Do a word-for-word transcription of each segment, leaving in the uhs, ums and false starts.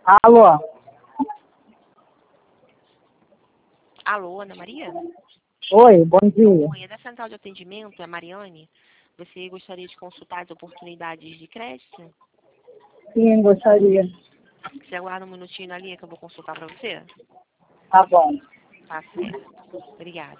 Alô? Alô, Ana Maria? Oi, bom dia. Oi, é da Central de Atendimento, é a Mariane. Você gostaria de consultar as oportunidades de crédito? Sim, gostaria. Você aguarda um minutinho na linha que eu vou consultar para você? Tá bom. Tá certo. Obrigada.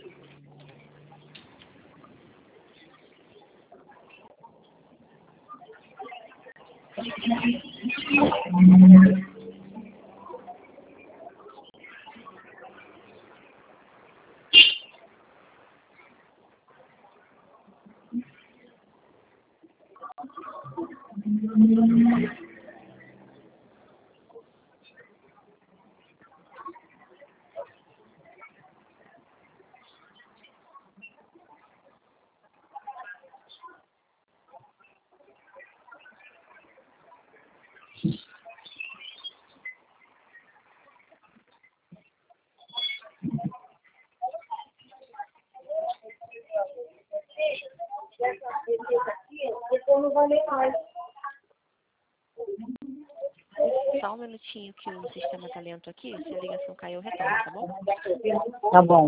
Só um minutinho que o sistema tá lento aqui. Se a ligação caiu, eu retorno, tá bom? Tá bom.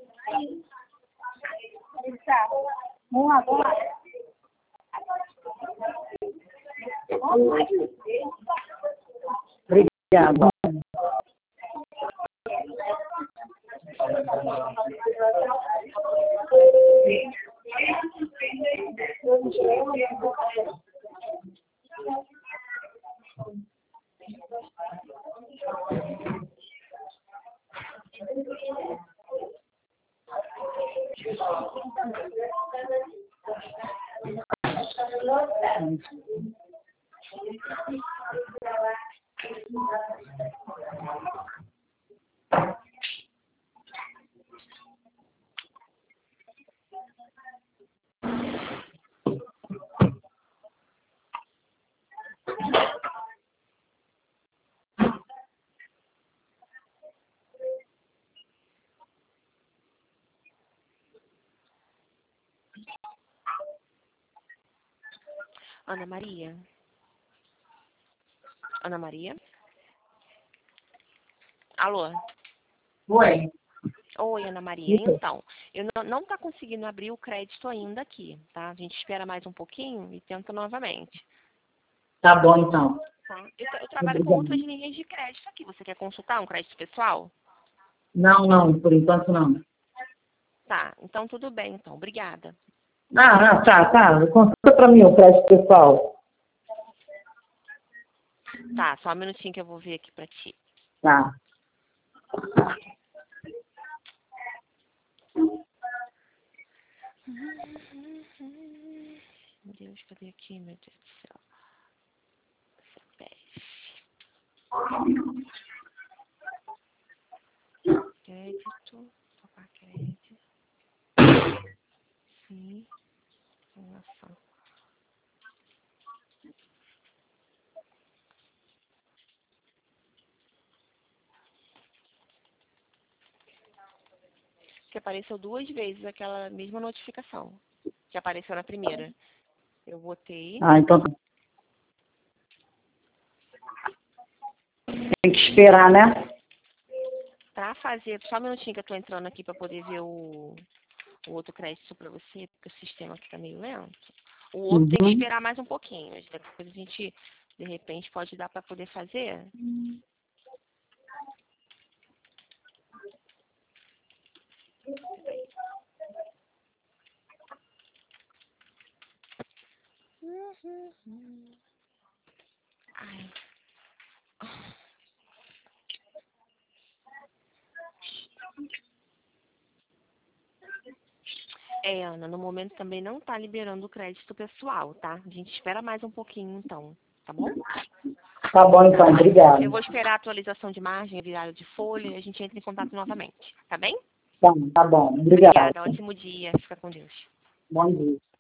Vamos lá, vamos lá. Obrigada. Ana Maria? Ana Maria? Alô? Oi. Oi, Ana Maria. Então, eu não, não tá conseguindo abrir o crédito ainda aqui, tá? A gente espera mais um pouquinho e tenta novamente. Tá bom, então. Tá? Eu, eu trabalho com outras linhas de crédito aqui. Você quer consultar um crédito pessoal? Não, não, por enquanto não. Tá, então tudo bem, então. Obrigada. Ah, ah, tá, tá. Consulta pra mim o crédito pessoal. Tá, só um minutinho que eu vou ver aqui pra ti. Tá. Meu Deus, cadê aqui, meu Deus do céu? Crédito, tocar crédito. Sim, relação. Que apareceu duas vezes aquela mesma notificação que apareceu na primeira. Eu botei. Ah, então tem que esperar, né? Pra fazer, só um minutinho que eu tô entrando aqui pra poder ver o, o outro crédito pra você, porque o sistema aqui tá meio lento. O outro Uhum. tem que esperar mais um pouquinho. Depois a gente, de repente, pode dar pra poder fazer. Ai. É, Ana, no momento também não tá liberando o crédito pessoal, tá? A gente espera mais um pouquinho, então, tá bom? Tá bom, então. Obrigada. Eu vou esperar a atualização de margem, virada de folha, e a gente entra em contato novamente, tá bem? Tá, tá bom. Obrigada. Obrigada, ótimo dia, fica com Deus. Bom dia.